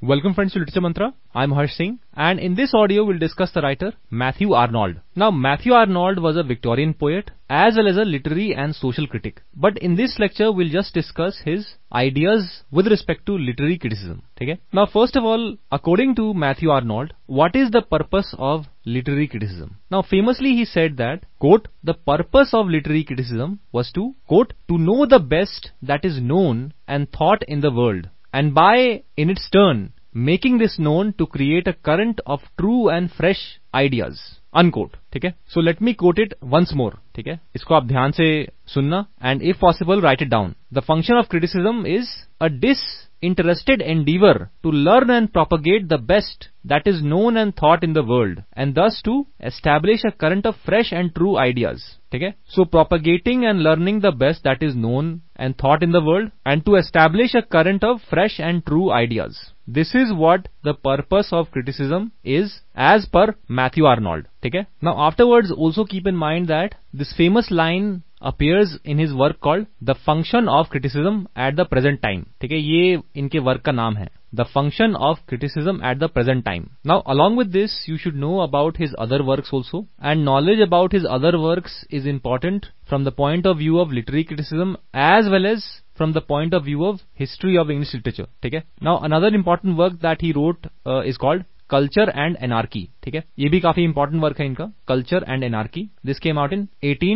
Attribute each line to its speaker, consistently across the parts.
Speaker 1: Welcome friends to Literature Mantra. I'm Harsh Singh, and in this audio we'll discuss the writer Matthew Arnold. Now Matthew Arnold was a Victorian poet as well as a literary and social critic. But in this lecture we'll just discuss his ideas with respect to literary criticism. Okay? Now first of all, according to Matthew Arnold, what is the purpose of literary criticism? Now famously he said that, quote, the purpose of literary criticism was to, quote, to know the best that is known and thought in the world, and by, in its turn, making this known to create a current of true and fresh ideas, unquote. ठीक है? So let me quote it once more. ठीक है? इसको आप ध्यान से सुनना and if possible write it down. The function of criticism is a disinterested endeavor to learn and propagate the best that is known and thought in the world, and thus to establish a current of fresh and true ideas. ठीक है? So propagating and learning the best that is known and thought in the world, and to establish a current of fresh and true ideas. This is what the purpose of criticism is as per Matthew Arnold. ठीक है? Now afterwards also keep in mind that this famous line appears in his work called The Function of Criticism at the Present Time. ठीक है? ये इनके work का नाम है. The Function of Criticism at the Present Time. Now along with this you should know about his other works also, and knowledge about his other works is important from the point of view of literary criticism as well as from the point of view of history of English literature. ठीक है? Now another important work that he wrote is called Culture and Anarchy. ठीक है? ये भी काफी important work है इनका, Culture and Anarchy. This came out in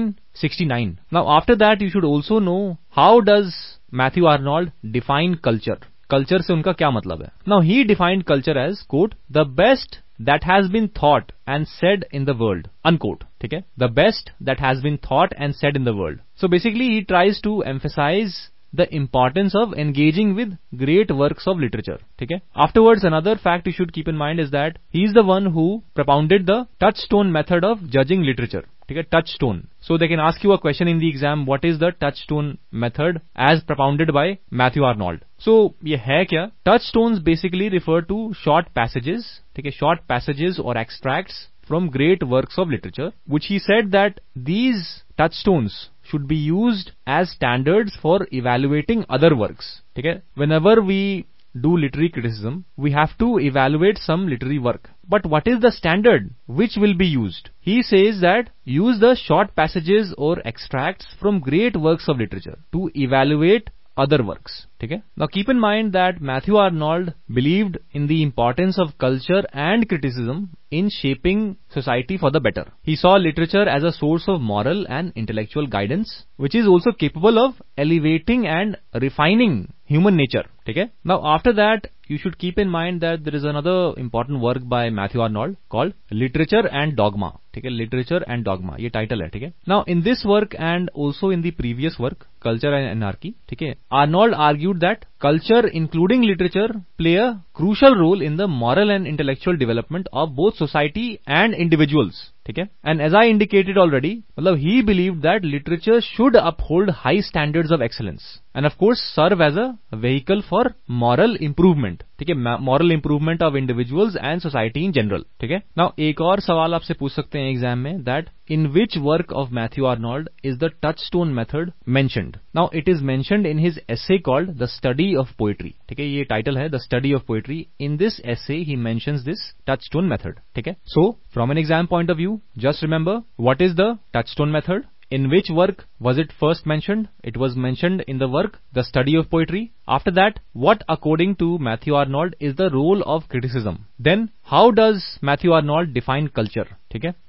Speaker 1: 1869. Now after that you should also know how does Matthew Arnold define culture. Culture से उनका क्या मतलब है? Now he defined culture as, quote, the best that has been thought and said in the world, unquote. ठीक है? The best that has been thought and said in the world. So basically he tries to emphasize the importance of engaging with great works of literature. ठीक है? Afterwards, another fact you should keep in mind is that he is the one who propounded the touchstone method of judging literature. ठीक है? Touchstone. So they can ask you a question in the exam, what is the touchstone method as propounded by Matthew Arnold? So ये है क्या? Touchstones basically refer to short passages. ठीक है? Short passages or extracts from great works of literature, which he said that these touchstones should be used as standards for evaluating other works. ठीक है? Whenever we do literary criticism, we have to evaluate some literary work. But what is the standard which will be used? He says that use the short passages or extracts from great works of literature to evaluate other works. ठीक है? Now keep in mind that Matthew Arnold believed in the importance of culture and criticism in shaping society for the better. He saw literature as a source of moral and intellectual guidance, which is also capable of elevating and refining human nature. ठीक है? Now after that you should keep in mind that there is another important work by Matthew Arnold called Literature and Dogma. ठीक है? Literature and Dogma, ये title है. ठीक है? Now in this work and also in the previous work Culture and Anarchy, ठीक है, Arnold argued that culture including literature play a crucial role in the moral and intellectual development of both society and individuals. ठीक है? And as I indicated already, मतलब he believed that literature should uphold high standards of excellence and of course serve as a vehicle for moral improvement. ठीक है? Moral improvement of individuals and society in general. ठीक है? Now एक और सवाल आपसे पूछ सकते हैं एग्जाम में, that in which work of Matthew Arnold is the touchstone method mentioned? Now it is mentioned in his essay called The Study of Poetry. ठीक है? ये टाइटल है The Study of Poetry. In this essay he mentions this touchstone method. ठीक है? So from an exam point of view, just remember what is the touchstone method. In which work was it first mentioned? It was mentioned in the work The Study of Poetry. After that, what according to Matthew Arnold is the role of criticism? Then how does Matthew Arnold define culture? ठीक है?